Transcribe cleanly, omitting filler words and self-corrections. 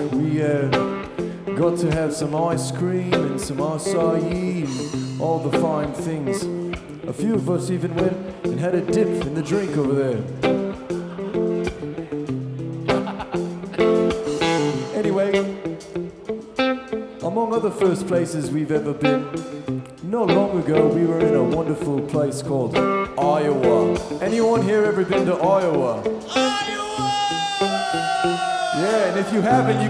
We got to have some ice cream and some acai and all the fine things. A few of us even went and had a dip in the drink over there. Anyway, among other first places we've ever been, not long ago we were in a wonderful place called Iowa. Anyone here ever been to Iowa? Iowa! Yeah, and if you haven't, you